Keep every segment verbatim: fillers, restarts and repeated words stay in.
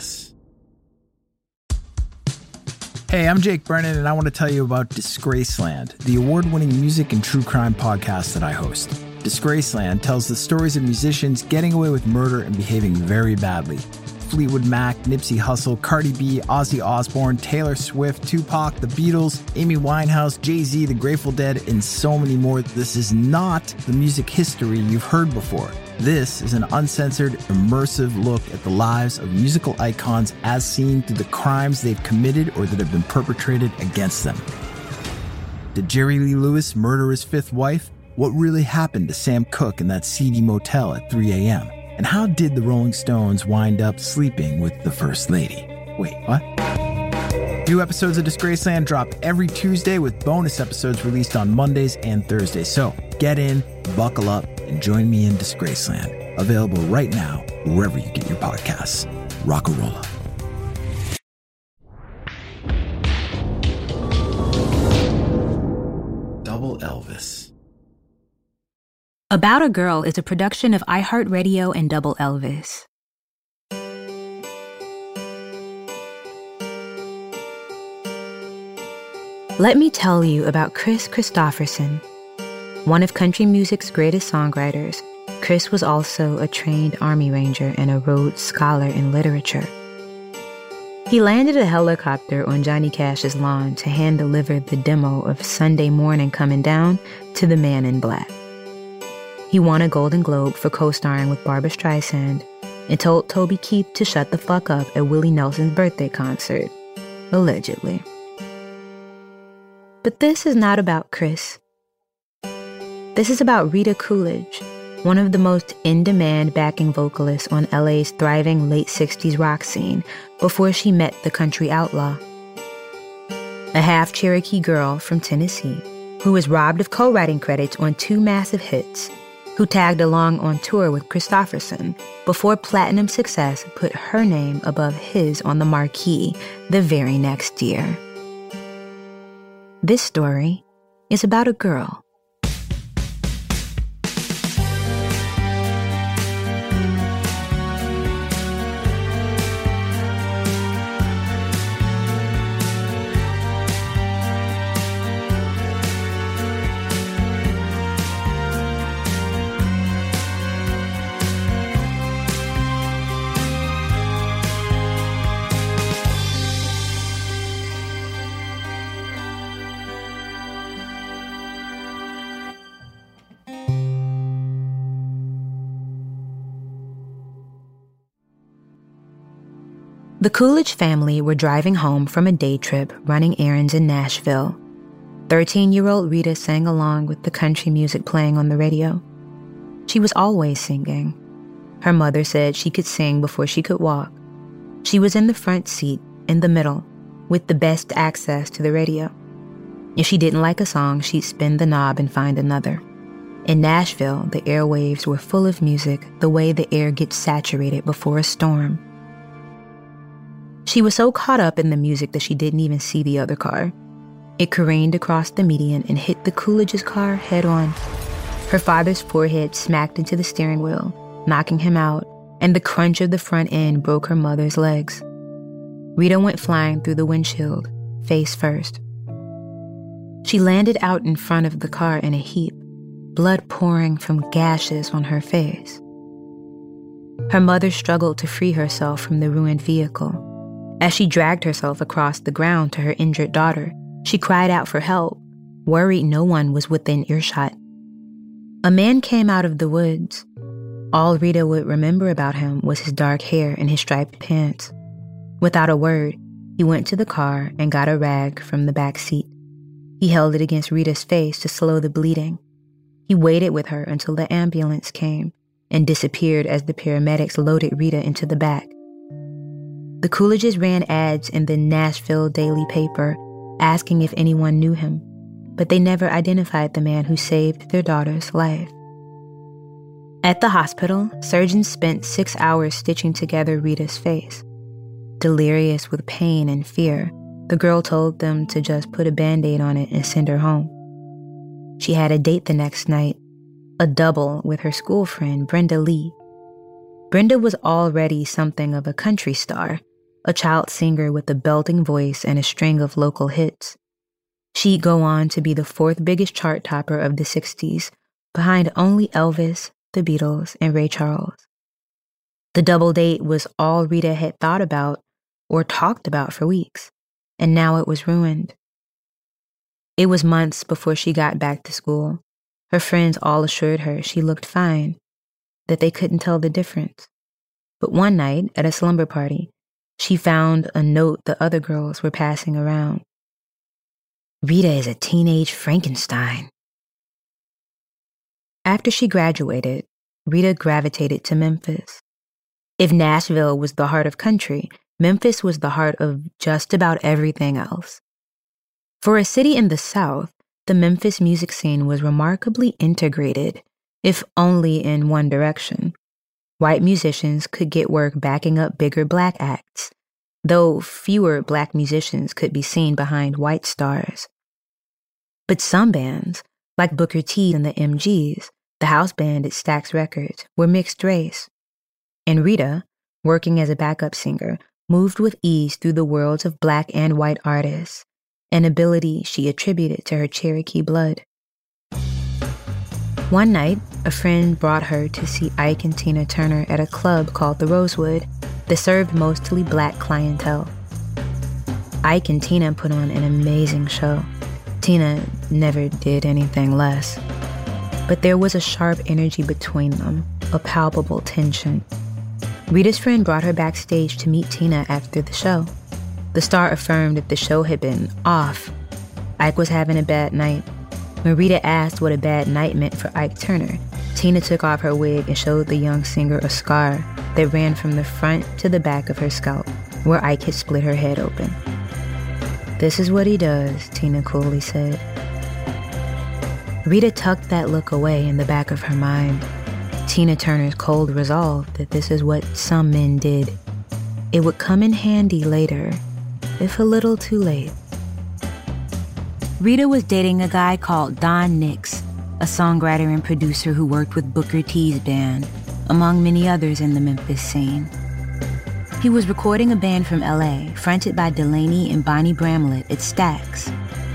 Elvis. Hey, I'm Jake Brennan, and I want to tell you about Disgraceland, the award-winning music and true crime podcast that I host. Disgraceland tells the stories of musicians getting away with murder and behaving very badly. Fleetwood Mac, Nipsey Hussle, Cardi B, Ozzy Osbourne, Taylor Swift, Tupac, The Beatles, Amy Winehouse, Jay-Z, The Grateful Dead, and so many more. This is not the music history you've heard before. This is an uncensored, immersive look at the lives of musical icons as seen through the crimes they've committed or that have been perpetrated against them. Did Jerry Lee Lewis murder his fifth wife? What really happened to Sam Cooke in that seedy motel at three a.m.? And how did the Rolling Stones wind up sleeping with the First Lady? Wait, what? New episodes of Disgraceland drop every Tuesday with bonus episodes released on Mondays and Thursdays. So get in, buckle up, and join me in Disgraceland. Available right now, wherever you get your podcasts. Rock-a-rolla. Double Elvis. About a Girl is a production of iHeartRadio and Double Elvis. Let me tell you about Kris Kristofferson. One of country music's greatest songwriters, Kris was also a trained Army Ranger and a Rhodes Scholar in literature. He landed a helicopter on Johnny Cash's lawn to hand-deliver the demo of Sunday Morning Comin' Down to the Man in Black. He won a Golden Globe for co-starring with Barbra Streisand and told Toby Keith to shut the fuck up at Willie Nelson's birthday concert, allegedly. But this is not about Kris. This is about Rita Coolidge, one of the most in-demand backing vocalists on L A's thriving late sixties rock scene before she met the country outlaw. A half-Cherokee girl from Tennessee who was robbed of co-writing credits on two massive hits, who tagged along on tour with Kristofferson before platinum success put her name above his on the marquee the very next year. This story is about a girl. The Coolidge family were driving home from a day trip running errands in Nashville. thirteen-year-old Rita sang along with the country music playing on the radio. She was always singing. Her mother said she could sing before she could walk. She was in the front seat, in the middle, with the best access to the radio. If she didn't like a song, she'd spin the knob and find another. In Nashville, the airwaves were full of music the way the air gets saturated before a storm. She was so caught up in the music that she didn't even see the other car. It careened across the median and hit the Coolidge's car head-on. Her father's forehead smacked into the steering wheel, knocking him out, and the crunch of the front end broke her mother's legs. Rita went flying through the windshield, face first. She landed out in front of the car in a heap, blood pouring from gashes on her face. Her mother struggled to free herself from the ruined vehicle. As she dragged herself across the ground to her injured daughter, she cried out for help, worried no one was within earshot. A man came out of the woods. All Rita would remember about him was his dark hair and his striped pants. Without a word, he went to the car and got a rag from the back seat. He held it against Rita's face to slow the bleeding. He waited with her until the ambulance came and disappeared as the paramedics loaded Rita into the back. The Coolidges ran ads in the Nashville Daily paper asking if anyone knew him, but they never identified the man who saved their daughter's life. At the hospital, surgeons spent six hours stitching together Rita's face. Delirious with pain and fear, the girl told them to just put a Band-Aid on it and send her home. She had a date the next night, a double with her school friend, Brenda Lee. Brenda was already something of a country star, a child singer with a belting voice and a string of local hits. She'd go on to be the fourth biggest chart topper of the sixties, behind only Elvis, the Beatles, and Ray Charles. The double date was all Rita had thought about or talked about for weeks, and now it was ruined. It was months before she got back to school. Her friends all assured her she looked fine, that they couldn't tell the difference. But one night, at a slumber party, she found a note the other girls were passing around. "Rita is a teenage Frankenstein." After she graduated, Rita gravitated to Memphis. If Nashville was the heart of country, Memphis was the heart of just about everything else. For a city in the South, the Memphis music scene was remarkably integrated, if only in one direction. White musicians could get work backing up bigger black acts, though fewer black musicians could be seen behind white stars. But some bands, like Booker T and the M Gs, the house band at Stax Records, were mixed race. And Rita, working as a backup singer, moved with ease through the worlds of black and white artists, an ability she attributed to her Cherokee blood. One night, a friend brought her to see Ike and Tina Turner at a club called the Rosewood that served mostly black clientele. Ike and Tina put on an amazing show. Tina never did anything less. But there was a sharp energy between them, a palpable tension. Rita's friend brought her backstage to meet Tina after the show. The star affirmed that the show had been off. Ike was having a bad night. When Rita asked what a bad night meant for Ike Turner, Tina took off her wig and showed the young singer a scar that ran from the front to the back of her scalp, where Ike had split her head open. "This is what he does," Tina coolly said. Rita tucked that look away in the back of her mind. Tina Turner's cold resolve that this is what some men did. It would come in handy later, if a little too late. Rita was dating a guy called Don Nix, a songwriter and producer who worked with Booker T's band, among many others in the Memphis scene. He was recording a band from L A, fronted by Delaney and Bonnie Bramlett at Stax.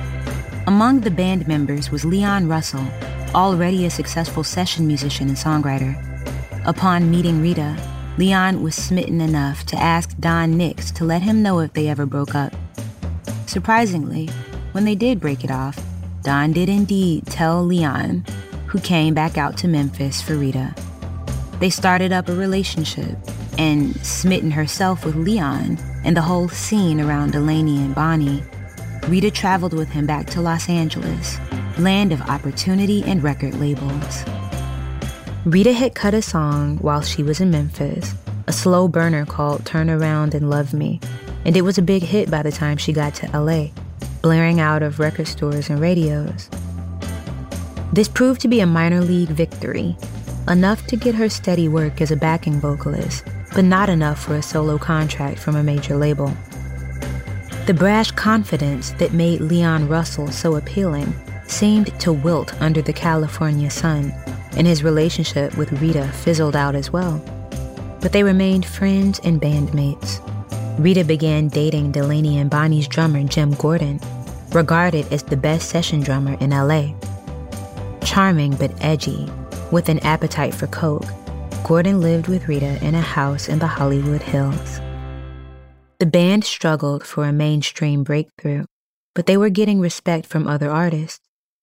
Among the band members was Leon Russell, already a successful session musician and songwriter. Upon meeting Rita, Leon was smitten enough to ask Don Nix to let him know if they ever broke up. Surprisingly, when they did break it off, Don did indeed tell Leon, who came back out to Memphis for Rita. They started up a relationship, and smitten herself with Leon and the whole scene around Delaney and Bonnie, Rita traveled with him back to Los Angeles, land of opportunity and record labels. Rita had cut a song while she was in Memphis, a slow burner called Turn Around and Love Me, and it was a big hit by the time she got to L A, blaring out of record stores and radios. This proved to be a minor league victory, enough to get her steady work as a backing vocalist, but not enough for a solo contract from a major label. The brash confidence that made Leon Russell so appealing seemed to wilt under the California sun, and his relationship with Rita fizzled out as well. But they remained friends and bandmates. Rita began dating Delaney and Bonnie's drummer Jim Gordon, regarded as the best session drummer in L A. Charming but edgy, with an appetite for coke, Gordon lived with Rita in a house in the Hollywood Hills. The band struggled for a mainstream breakthrough, but they were getting respect from other artists.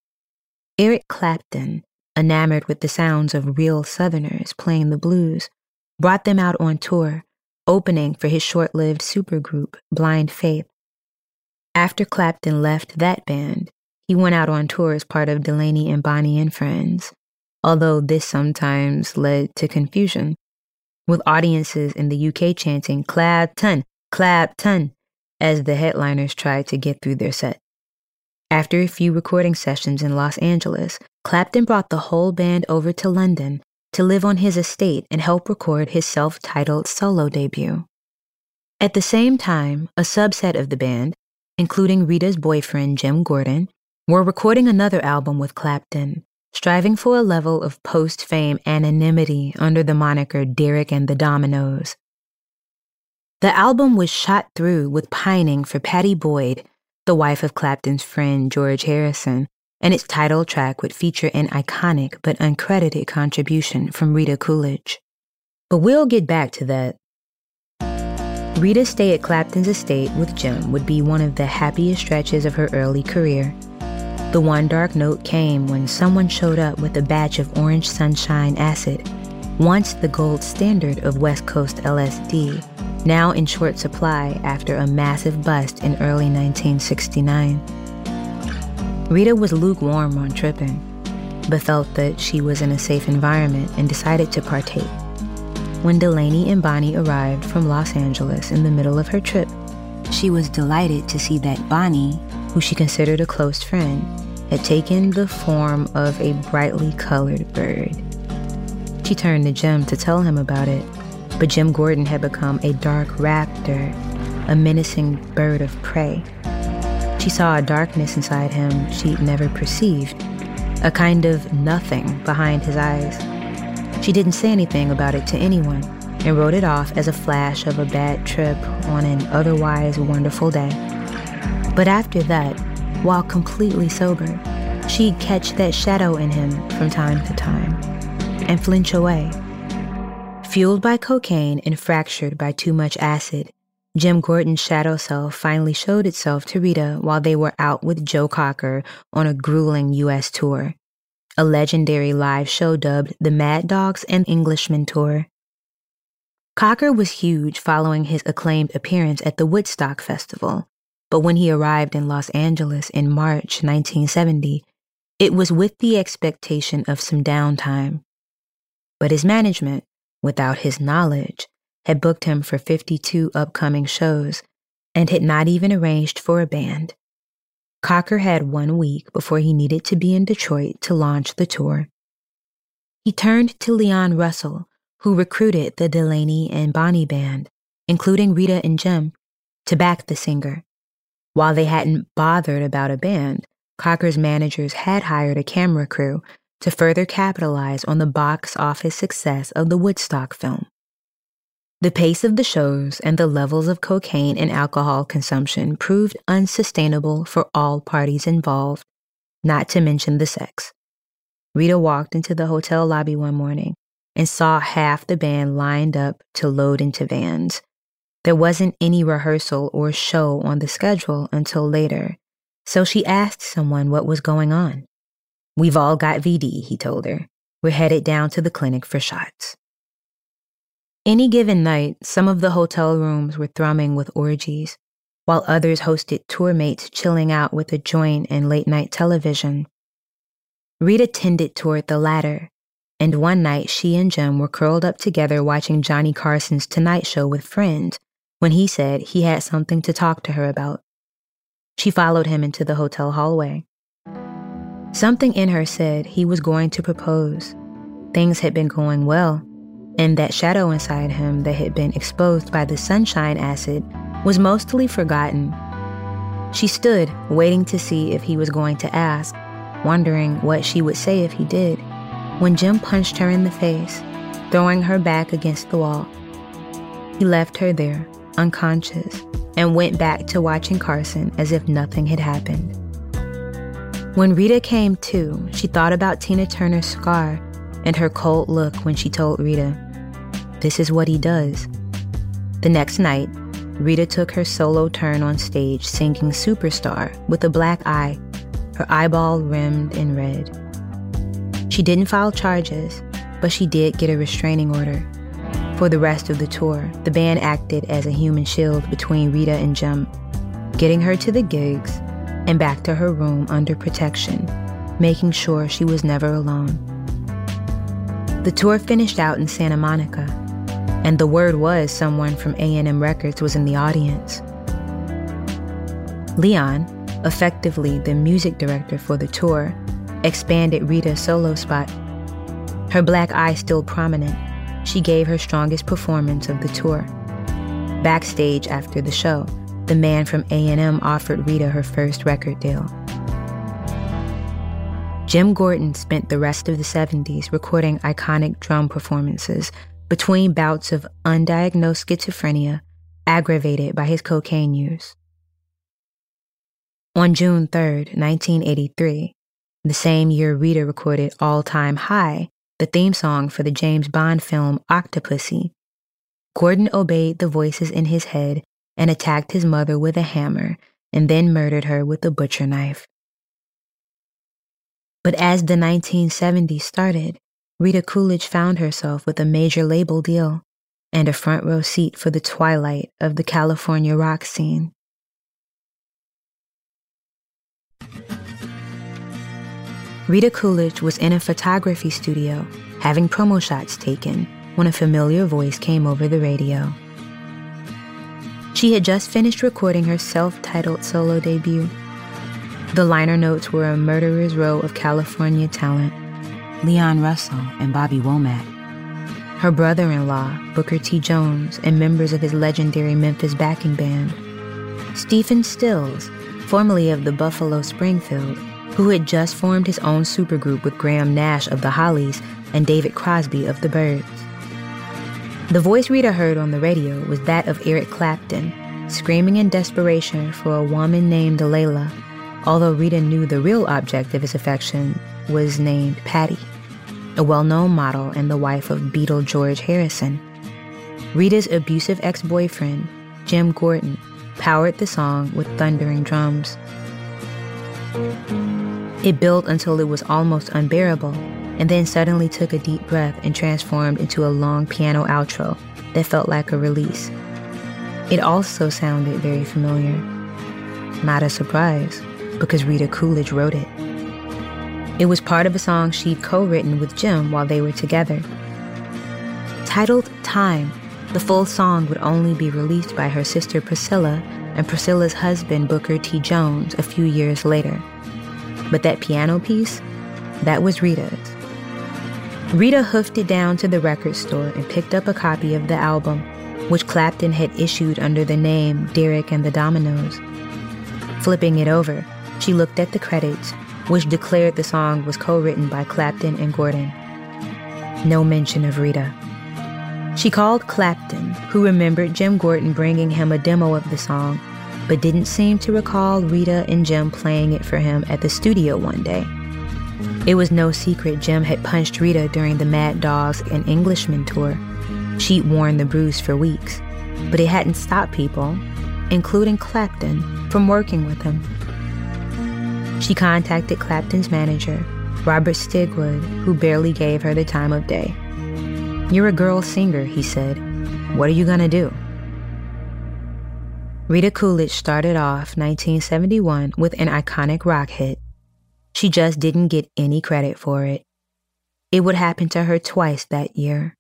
Eric Clapton, enamored with the sounds of real Southerners playing the blues, brought them out on tour, opening for his short-lived supergroup, Blind Faith. After Clapton left that band, he went out on tour as part of Delaney and Bonnie and Friends, although this sometimes led to confusion, with audiences in the U K chanting Clapton, Clapton, as the headliners tried to get through their set. After a few recording sessions in Los Angeles, Clapton brought the whole band over to London to live on his estate and help record his self-titled solo debut. At the same time, a subset of the band, including Rita's boyfriend Jim Gordon, were recording another album with Clapton, striving for a level of post-fame anonymity under the moniker Derek and the Dominoes. The album was shot through with pining for Pattie Boyd, the wife of Clapton's friend George Harrison, and its title track would feature an iconic but uncredited contribution from Rita Coolidge. But we'll get back to that. Rita's stay at Clapton's estate with Jim would be one of the happiest stretches of her early career. The one dark note came when someone showed up with a batch of Orange Sunshine acid, once the gold standard of West Coast L S D, now in short supply after a massive bust in early nineteen sixty-nine. Rita was lukewarm on tripping, but felt that she was in a safe environment and decided to partake. When Delaney and Bonnie arrived from Los Angeles in the middle of her trip, she was delighted to see that Bonnie, who she considered a close friend, had taken the form of a brightly colored bird. She turned to Jim to tell him about it, but Jim Gordon had become a dark raptor, a menacing bird of prey. She saw a darkness inside him she'd never perceived, a kind of nothing behind his eyes. She didn't say anything about it to anyone and wrote it off as a flash of a bad trip on an otherwise wonderful day. But after that, while completely sober, she'd catch that shadow in him from time to time and flinch away. Fueled by cocaine and fractured by too much acid, Jim Gordon's shadow self finally showed itself to Rita while they were out with Joe Cocker on a grueling U S tour, a legendary live show dubbed the Mad Dogs and Englishmen Tour. Cocker was huge following his acclaimed appearance at the Woodstock Festival, but when he arrived in Los Angeles in March nineteen seventy, it was with the expectation of some downtime. But his management, without his knowledge, had booked him for fifty-two upcoming shows and had not even arranged for a band. Cocker had one week before he needed to be in Detroit to launch the tour. He turned to Leon Russell, who recruited the Delaney and Bonnie band, including Rita and Jim, to back the singer. While they hadn't bothered about a band, Cocker's managers had hired a camera crew to further capitalize on the box office success of the Woodstock film. The pace of the shows and the levels of cocaine and alcohol consumption proved unsustainable for all parties involved, not to mention the sex. Rita walked into the hotel lobby one morning and saw half the band lined up to load into vans. There wasn't any rehearsal or show on the schedule until later, so she asked someone what was going on. "We've all got V D," he told her. "We're headed down to the clinic for shots." Any given night, some of the hotel rooms were thrumming with orgies, while others hosted tour mates chilling out with a joint and late-night television. Rita tended toward the latter, and one night she and Jim were curled up together watching Johnny Carson's Tonight Show with friends when he said he had something to talk to her about. She followed him into the hotel hallway. Something in her said he was going to propose. Things had been going well, and that shadow inside him that had been exposed by the sunshine acid was mostly forgotten. She stood, waiting to see if he was going to ask, wondering what she would say if he did, when Jim punched her in the face, throwing her back against the wall. He left her there, unconscious, and went back to watching Carson as if nothing had happened. When Rita came to, she thought about Tina Turner's scar and her cold look when she told Rita, "This is what he does." The next night, Rita took her solo turn on stage singing Superstar with a black eye, her eyeball rimmed in red. She didn't file charges, but she did get a restraining order. For the rest of the tour, the band acted as a human shield between Rita and Jim, getting her to the gigs and back to her room under protection, making sure she was never alone. The tour finished out in Santa Monica, and the word was someone from A and M Records was in the audience. Leon, effectively the music director for the tour, expanded Rita's solo spot. Her black eye still prominent, she gave her strongest performance of the tour. Backstage after the show, the man from A and M offered Rita her first record deal. Jim Gordon spent the rest of the seventies recording iconic drum performances between bouts of undiagnosed schizophrenia, aggravated by his cocaine use. On June third, nineteen eighty-three, the same year Rita recorded All Time High, the theme song for the James Bond film Octopussy, Gordon obeyed the voices in his head and attacked his mother with a hammer and then murdered her with a butcher knife. But as the nineteen seventies started, Rita Coolidge found herself with a major label deal and a front row seat for the twilight of the California rock scene. Rita Coolidge was in a photography studio having promo shots taken when a familiar voice came over the radio. She had just finished recording her self-titled solo debut. The liner notes were a murderer's row of California talent, Leon Russell and Bobby Womack, her brother-in-law, Booker T. Jones, and members of his legendary Memphis backing band, Stephen Stills, formerly of the Buffalo Springfield, who had just formed his own supergroup with Graham Nash of the Hollies and David Crosby of the Byrds. The voice Rita heard on the radio was that of Eric Clapton, screaming in desperation for a woman named Layla, although Rita knew the real object of his affection was named Patty, a well-known model and the wife of Beatle George Harrison. Rita's abusive ex-boyfriend, Jim Gordon, powered the song with thundering drums. It built until it was almost unbearable, and then suddenly took a deep breath and transformed into a long piano outro that felt like a release. It also sounded very familiar. Not a surprise, because Rita Coolidge wrote it. It was part of a song she'd co-written with Jim while they were together. Titled Time, the full song would only be released by her sister Priscilla and Priscilla's husband Booker T. Jones a few years later. But that piano piece, that was Rita's. Rita hoofed it down to the record store and picked up a copy of the album, which Clapton had issued under the name Derek and the Dominoes. Flipping it over, she looked at the credits, which declared the song was co-written by Clapton and Gordon. No mention of Rita. She called Clapton, who remembered Jim Gordon bringing him a demo of the song, but didn't seem to recall Rita and Jim playing it for him at the studio one day. It was no secret Jim had punched Rita during the Mad Dogs and Englishmen tour. She'd worn the bruise for weeks, but it hadn't stopped people, including Clapton, from working with him. She contacted Clapton's manager, Robert Stigwood, who barely gave her the time of day. "You're a girl singer," he said. "What are you gonna do?" Rita Coolidge started off nineteen seventy-one with an iconic rock hit. She just didn't get any credit for it. It would happen to her twice that year.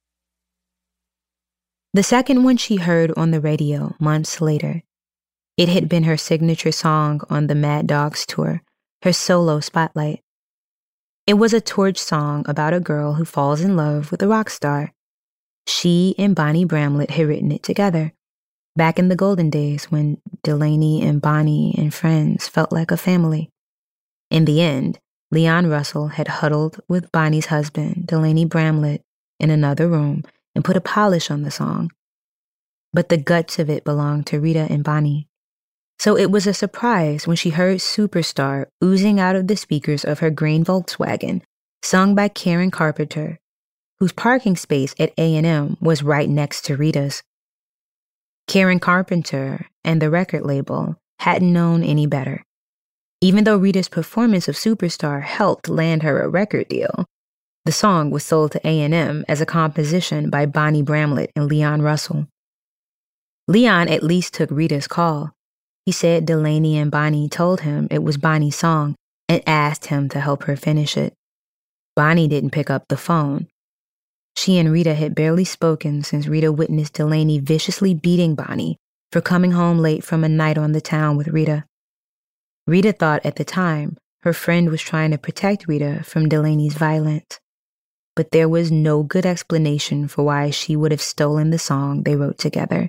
The second one she heard on the radio months later. It had been her signature song on the Mad Dogs tour, her solo spotlight. It was a torch song about a girl who falls in love with a rock star. She and Bonnie Bramlett had written it together, back in the golden days when Delaney and Bonnie and friends felt like a family. In the end, Leon Russell had huddled with Bonnie's husband, Delaney Bramlett, in another room and put a polish on the song. But the guts of it belonged to Rita and Bonnie. So it was a surprise when she heard Superstar oozing out of the speakers of her green Volkswagen, sung by Karen Carpenter, whose parking space at A and M was right next to Rita's. Karen Carpenter and the record label hadn't known any better. Even though Rita's performance of Superstar helped land her a record deal, the song was sold to A and M as a composition by Bonnie Bramlett and Leon Russell. Leon at least took Rita's call. He said Delaney and Bonnie told him it was Bonnie's song and asked him to help her finish it. Bonnie didn't pick up the phone. She and Rita had barely spoken since Rita witnessed Delaney viciously beating Bonnie for coming home late from a night on the town with Rita. Rita thought at the time her friend was trying to protect Rita from Delaney's violence, but there was no good explanation for why she would have stolen the song they wrote together.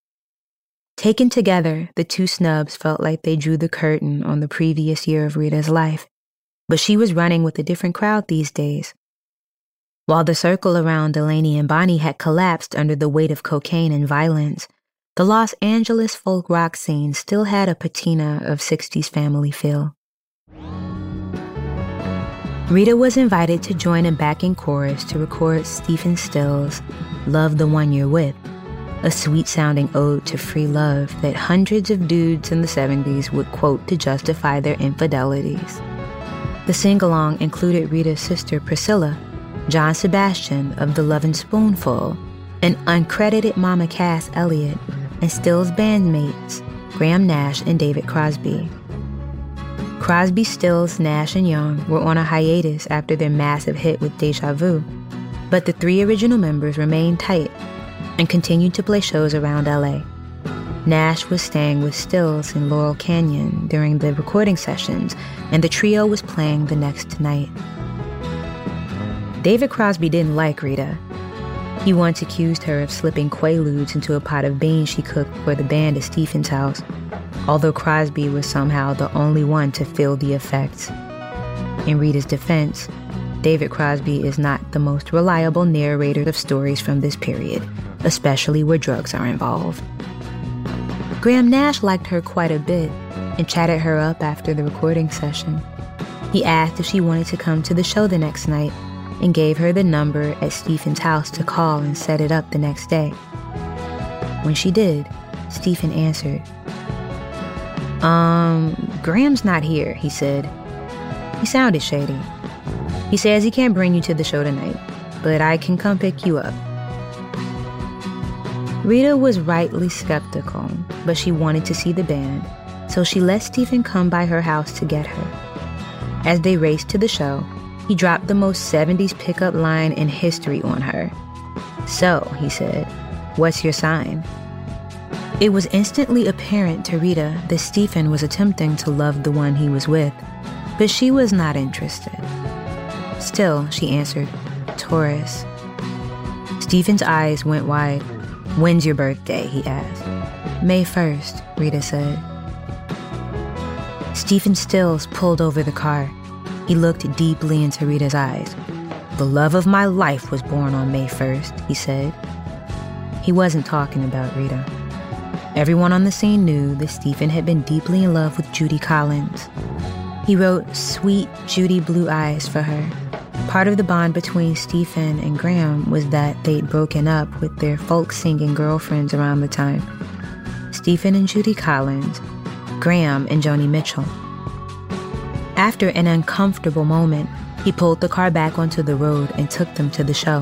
Taken together, the two snubs felt like they drew the curtain on the previous year of Rita's life, but she was running with a different crowd these days. While the circle around Delaney and Bonnie had collapsed under the weight of cocaine and violence, the Los Angeles folk rock scene still had a patina of sixties family feel. Rita was invited to join a backing chorus to record Stephen Stills' Love the One You're With, a sweet-sounding ode to free love that hundreds of dudes in the seventies would quote to justify their infidelities. The sing-along included Rita's sister Priscilla, John Sebastian of the Lovin' Spoonful, and uncredited Mama Cass Elliott, and Stills' bandmates, Graham Nash and David Crosby. Crosby, Stills, Nash, and Young were on a hiatus after their massive hit with Deja Vu, but the three original members remained tight and continued to play shows around L A. Nash was staying with Stills in Laurel Canyon during the recording sessions, and the trio was playing the next night. David Crosby didn't like Rita. He once accused her of slipping Quaaludes into a pot of beans she cooked for the band at Stephen's house, although Crosby was somehow the only one to feel the effects. In Rita's defense, David Crosby is not the most reliable narrator of stories from this period, especially where drugs are involved. Graham Nash liked her quite a bit and chatted her up after the recording session. He asked if she wanted to come to the show the next night and gave her the number at Stephen's house to call and set it up the next day. When she did, Stephen answered. Um, Graham's not here, he said. He sounded shady. He says he can't bring you to the show tonight, but I can come pick you up. Rita was rightly skeptical, but she wanted to see the band, so she let Stephen come by her house to get her. As they raced to the show, he dropped the most seventies pickup line in history on her. So, he said, what's your sign? It was instantly apparent to Rita that Stephen was attempting to love the one he was with, but she was not interested. Still, she answered, Taurus. Stephen's eyes went wide. When's your birthday? He asked. May first, Rita said. Stephen Stills pulled over the car. He looked deeply into Rita's eyes. The love of my life was born on May first, he said. He wasn't talking about Rita. Everyone on the scene knew that Stephen had been deeply in love with Judy Collins. He wrote Sweet Judy Blue Eyes for her. Part of the bond between Stephen and Graham was that they'd broken up with their folk-singing girlfriends around the time. Stephen and Judy Collins, Graham and Joni Mitchell. After an uncomfortable moment, he pulled the car back onto the road and took them to the show.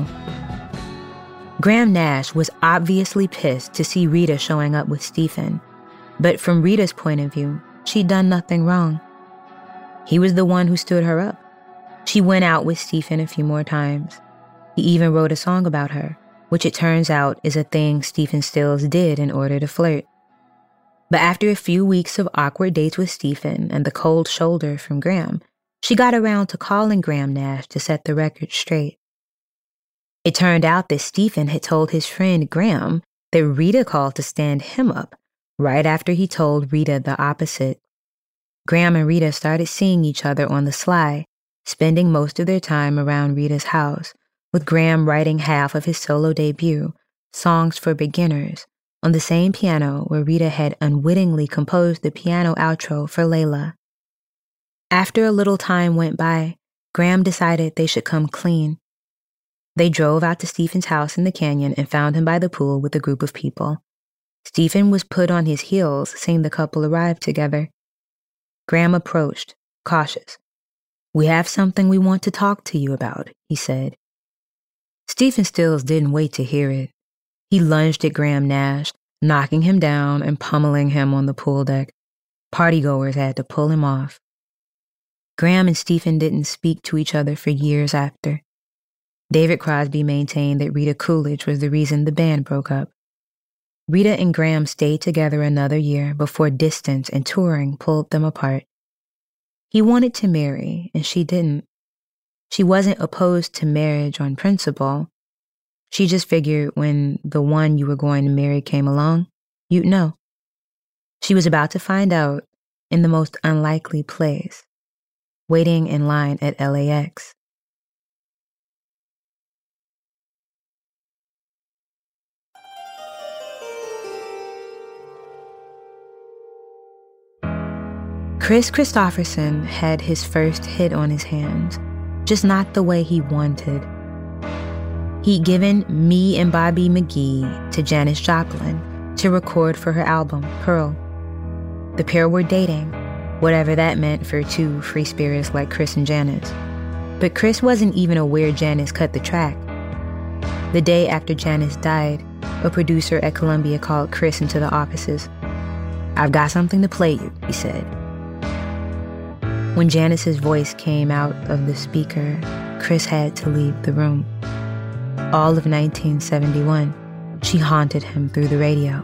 Graham Nash was obviously pissed to see Rita showing up with Stephen, but from Rita's point of view, she'd done nothing wrong. He was the one who stood her up. She went out with Stephen a few more times. He even wrote a song about her, which it turns out is a thing Stephen Stills did in order to flirt. But after a few weeks of awkward dates with Stephen and the cold shoulder from Graham, she got around to calling Graham Nash to set the record straight. It turned out that Stephen had told his friend Graham that Rita called to stand him up right after he told Rita the opposite. Graham and Rita started seeing each other on the sly, spending most of their time around Rita's house, with Graham writing half of his solo debut, Songs for Beginners, on the same piano where Rita had unwittingly composed the piano outro for Layla. After a little time went by, Graham decided they should come clean. They drove out to Stephen's house in the canyon and found him by the pool with a group of people. Stephen was put on his heels seeing the couple arrive together. Graham approached, cautious. We have something we want to talk to you about, he said. Stephen Stills didn't wait to hear it. He lunged at Graham Nash, knocking him down and pummeling him on the pool deck. Partygoers had to pull him off. Graham and Stephen didn't speak to each other for years after. David Crosby maintained that Rita Coolidge was the reason the band broke up. Rita and Graham stayed together another year before distance and touring pulled them apart. He wanted to marry, and she didn't. She wasn't opposed to marriage on principle. She just figured when the one you were going to marry came along, you'd know. She was about to find out in the most unlikely place, waiting in line at L A X. Kris Kristofferson had his first hit on his hands, just not the way he wanted. He'd given Me and Bobby McGee to Janis Joplin to record for her album, Pearl. The pair were dating, whatever that meant for two free spirits like Kris and Janis. But Kris wasn't even aware Janis cut the track. The day after Janis died, a producer at Columbia called Kris into the offices. "I've got something to play you," he said. When Janis's voice came out of the speaker, Kris had to leave the room. All of nineteen seventy-one, she haunted him through the radio.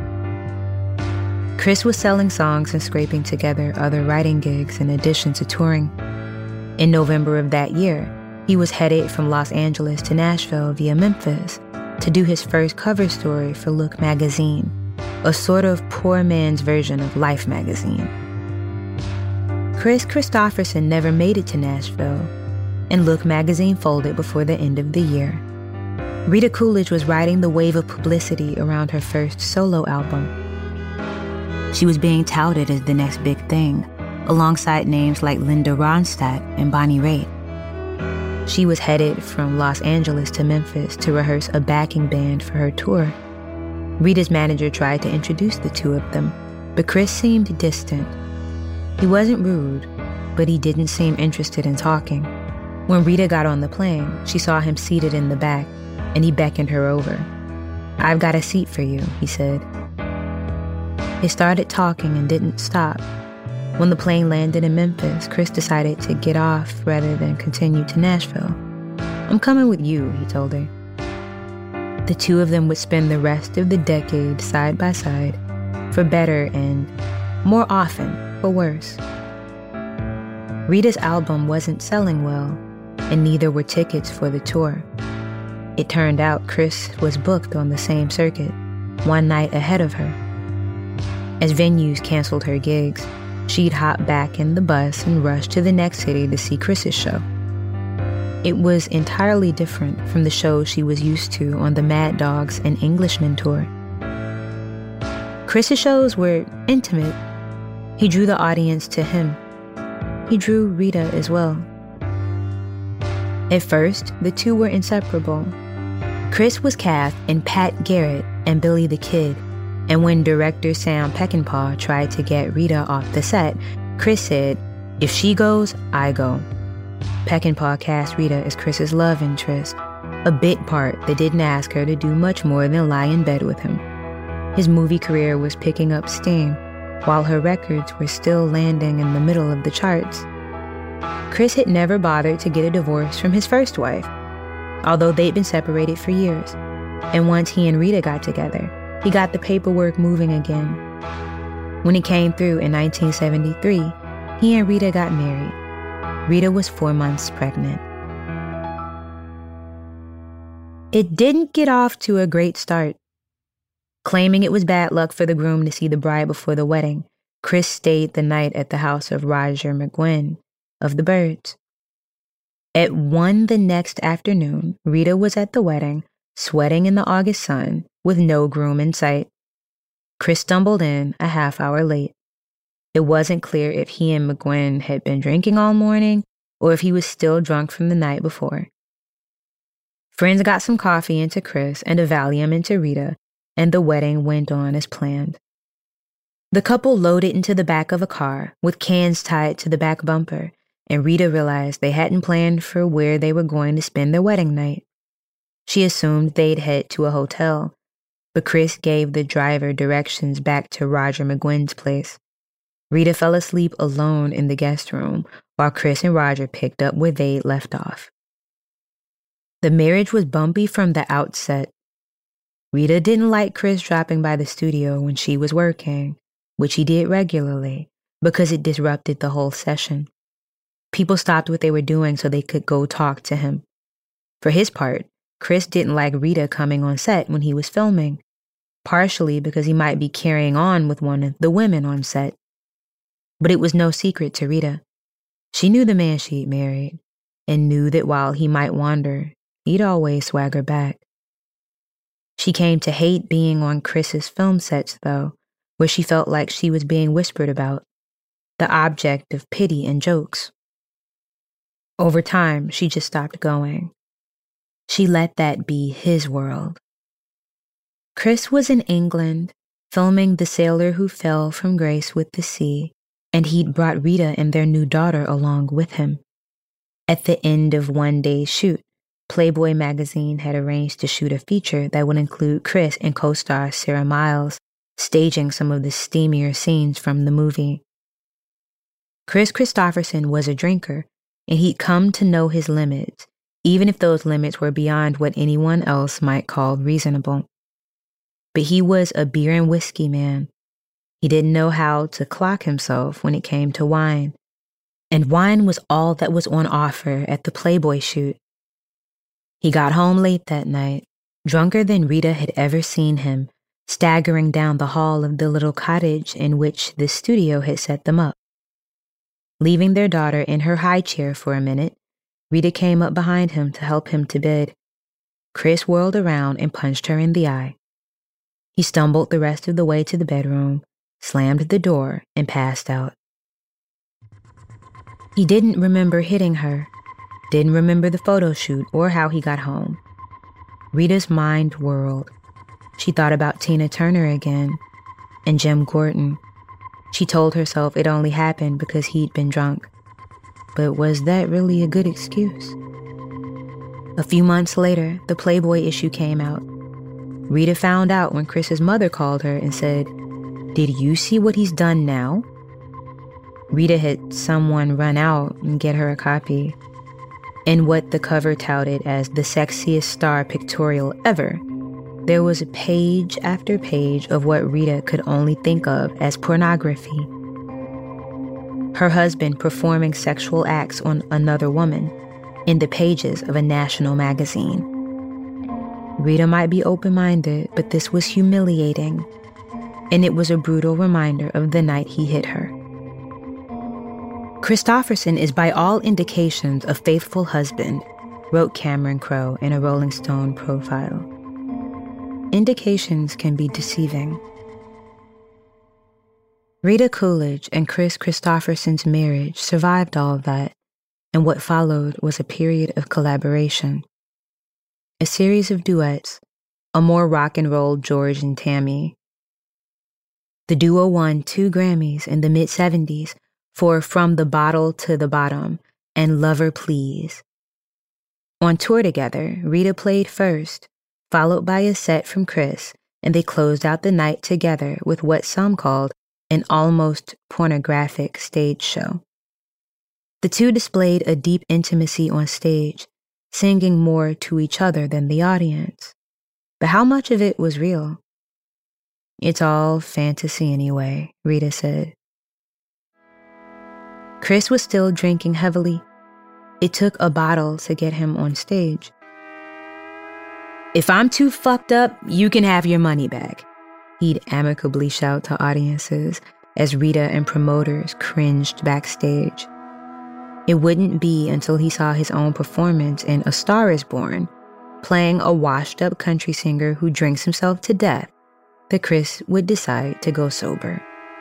Kris was selling songs and scraping together other writing gigs in addition to touring. In November of that year, he was headed from Los Angeles to Nashville via Memphis to do his first cover story for Look magazine, a sort of poor man's version of Life magazine. Kris Kristofferson never made it to Nashville, and Look magazine folded before the end of the year. Rita Coolidge was riding the wave of publicity around her first solo album. She was being touted as the next big thing, alongside names like Linda Ronstadt and Bonnie Raitt. She was headed from Los Angeles to Memphis to rehearse a backing band for her tour. Rita's manager tried to introduce the two of them, but Kris seemed distant. He wasn't rude, but he didn't seem interested in talking. When Rita got on the plane, she saw him seated in the back, and he beckoned her over. "I've got a seat for you," he said. They started talking and didn't stop. When the plane landed in Memphis, Kris decided to get off rather than continue to Nashville. "I'm coming with you," he told her. The two of them would spend the rest of the decade side by side, for better and, more often, for worse. Rita's album wasn't selling well, and neither were tickets for the tour. It turned out Kris was booked on the same circuit, one night ahead of her. As venues canceled her gigs, she'd hop back in the bus and rush to the next city to see Kris's show. It was entirely different from the shows she was used to on the Mad Dogs and Englishmen tour. Kris's shows were intimate. He drew the audience to him. He drew Rita as well. At first, the two were inseparable. Kris was Kath and Pat Garrett and Billy the Kid, and when director Sam Peckinpah tried to get Rita off the set, Kris said, "If she goes, I go." Peckinpah cast Rita as Kris's love interest, a bit part that didn't ask her to do much more than lie in bed with him. His movie career was picking up steam, while her records were still landing in the middle of the charts. Kris had never bothered to get a divorce from his first wife, although they'd been separated for years, and once he and Rita got together, he got the paperwork moving again. When it came through in nineteen seventy-three, he and Rita got married. Rita was four months pregnant. It didn't get off to a great start. Claiming it was bad luck for the groom to see the bride before the wedding, Kris stayed the night at the house of Roger McGuinn of the Byrds. At one the next afternoon, Rita was at the wedding, sweating in the August sun, with no groom in sight. Kris stumbled in a half hour late. It wasn't clear if he and McGuinn had been drinking all morning or if he was still drunk from the night before. Friends got some coffee into Kris and a Valium into Rita, and the wedding went on as planned. The couple loaded into the back of a car with cans tied to the back bumper, and Rita realized they hadn't planned for where they were going to spend their wedding night. She assumed they'd head to a hotel, but Kris gave the driver directions back to Roger McGuinn's place. Rita fell asleep alone in the guest room while Kris and Roger picked up where they'd left off. The marriage was bumpy from the outset. Rita didn't like Kris dropping by the studio when she was working, which he did regularly, because it disrupted the whole session. People stopped what they were doing so they could go talk to him. For his part, Kris didn't like Rita coming on set when he was filming, partially because he might be carrying on with one of the women on set. But it was no secret to Rita. She knew the man she'd married, and knew that while he might wander, he'd always swagger back. She came to hate being on Kris's film sets, though, where she felt like she was being whispered about. the object of pity and jokes. Over time, she just stopped going. She let that be his world. Chris was in England, filming The Sailor Who Fell from Grace with the Sea, and he'd brought Rita and their new daughter along with him. At the end of one day's shoot, Playboy magazine had arranged to shoot a feature that would include Chris and co-star Sarah Miles staging some of the steamier scenes from the movie. Kris Kristofferson was a drinker, and he'd come to know his limits, even if those limits were beyond what anyone else might call reasonable. But he was a beer and whiskey man. He didn't know how to clock himself when it came to wine. And wine was all that was on offer at the Playboy shoot. He got home late that night, drunker than Rita had ever seen him, staggering down the hall of the little cottage in which the studio had set them up. Leaving their daughter in her high chair for a minute, Rita came up behind him to help him to bed. Chris whirled around and punched her in the eye. He stumbled the rest of the way to the bedroom, slammed the door, and passed out. He didn't remember hitting her, didn't remember the photo shoot or how he got home. Rita's mind whirled. She thought about Tina Turner again, and Jim Gordon. She told herself it only happened because he'd been drunk. But was that really a good excuse? A few months later, the Playboy issue came out. Rita found out when Chris's mother called her and said, "Did you see what he's done now?" Rita had someone run out and get her a copy. In what the cover touted as the sexiest star pictorial ever, there was page after page of what Rita could only think of as pornography. Her husband performing sexual acts on another woman in the pages of a national magazine. Rita might be open-minded, but this was humiliating, and it was a brutal reminder of the night he hit her. Kristofferson is by all indications a faithful husband, wrote Cameron Crowe in a Rolling Stone profile. Indications can be deceiving. Rita Coolidge and Kris Kristofferson's marriage survived all of that, and what followed was a period of collaboration. A series of duets, a more rock and roll George and Tammy. The duo won two Grammys in the mid-seventies for From the Bottle to the Bottom and Lover Please. On tour together, Rita played first, followed by a set from Chris, and they closed out the night together with what some called an almost pornographic stage show. The two displayed a deep intimacy on stage, singing more to each other than the audience. But how much of it was real? "It's all fantasy anyway," Rita said. Chris was still drinking heavily. It took a bottle to get him on stage. "If I'm too fucked up, you can have your money back," he'd amicably shout to audiences as Rita and promoters cringed backstage. It wouldn't be until he saw his own performance in A Star Is Born, playing a washed-up country singer who drinks himself to death, that Chris would decide to go sober.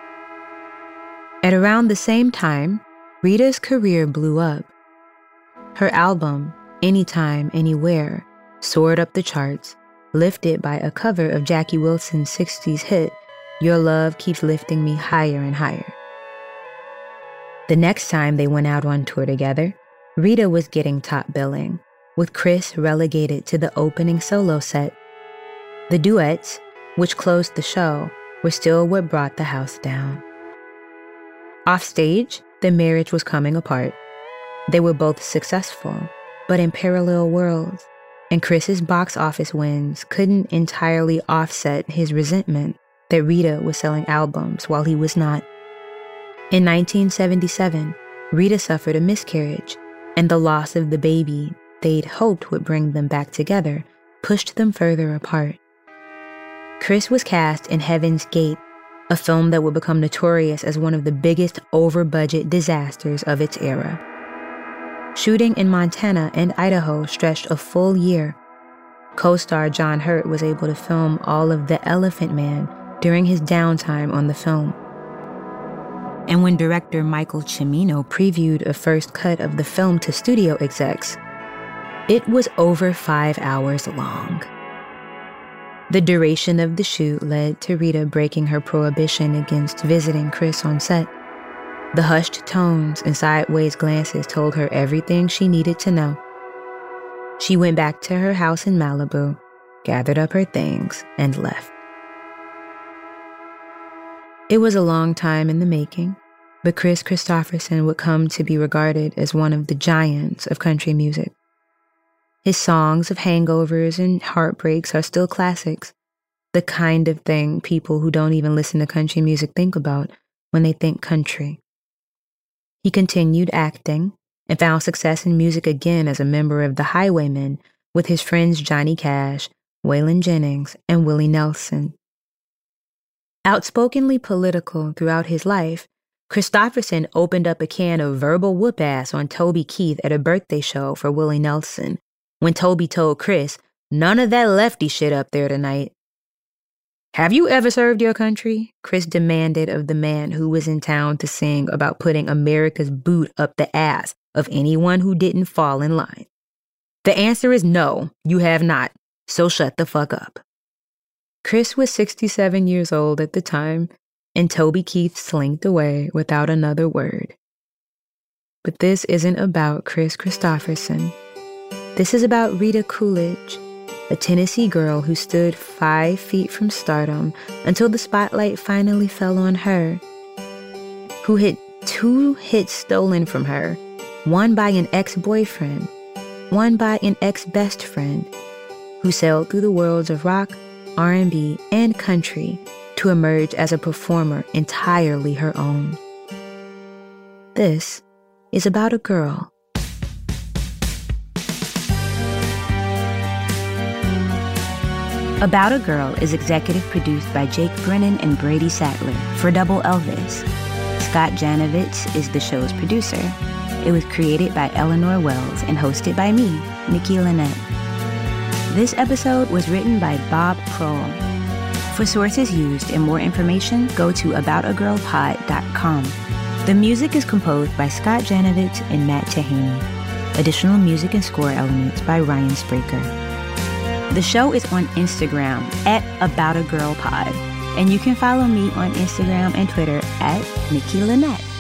At around the same time, Rita's career blew up. Her album, Anytime, Anywhere, soared up the charts, lifted by a cover of Jackie Wilson's sixties hit, Your Love Keeps Lifting Me Higher and Higher. The next time they went out on tour together, Rita was getting top billing, with Chris relegated to the opening solo set. The duets, which closed the show, were still what brought the house down. Offstage, the marriage was coming apart. They were both successful, but in parallel worlds, and Chris's box office wins couldn't entirely offset his resentment that Rita was selling albums while he was not. In nineteen seventy-seven, Rita suffered a miscarriage, and the loss of the baby they'd hoped would bring them back together pushed them further apart. Chris was cast in Heaven's Gate, a film that would become notorious as one of the biggest over-budget disasters of its era. Shooting in Montana and Idaho stretched a full year. Co-star John Hurt was able to film all of The Elephant Man during his downtime on the film. And when director Michael Cimino previewed a first cut of the film to studio execs, it was over five hours long. The duration of the shoot led to Rita breaking her prohibition against visiting Chris on set. The hushed tones and sideways glances told her everything she needed to know. She went back to her house in Malibu, gathered up her things, and left. It was a long time in the making, but Kris Kristofferson would come to be regarded as one of the giants of country music. His songs of hangovers and heartbreaks are still classics, the kind of thing people who don't even listen to country music think about when they think country. He continued acting and found success in music again as a member of the Highwaymen with his friends Johnny Cash, Waylon Jennings, and Willie Nelson. Outspokenly political throughout his life, Kristofferson opened up a can of verbal whoop-ass on Toby Keith at a birthday show for Willie Nelson when Toby told Chris, "None of that lefty shit up there tonight." "Have you ever served your country?" Chris demanded of the man who was in town to sing about putting America's boot up the ass of anyone who didn't fall in line. "The answer is no, you have not, so shut the fuck up." Chris was sixty-seven years old at the time, and Toby Keith slinked away without another word. But this isn't about Kris Kristofferson. This is about Rita Coolidge, a Tennessee girl who stood five feet from stardom until the spotlight finally fell on her, who had two hits stolen from her, one by an ex-boyfriend, one by an ex-best friend, who sailed through the worlds of rock, R and B, and country to emerge as a performer entirely her own. This is about a girl. About a Girl is executive produced by Jake Brennan and Brady Sattler for Double Elvis. Scott Janovitz is the show's producer. It was created by Eleanor Wells and hosted by me, Nikki Lynette. This episode was written by Bob Kroll. For sources used and more information, go to about a girl pod dot com. The music is composed by Scott Janovitz and Matt Tahaney. Additional music and score elements by Ryan Spraker. The show is on Instagram at About a Girl Pod, and you can follow me on Instagram and Twitter at Nikki Lynette.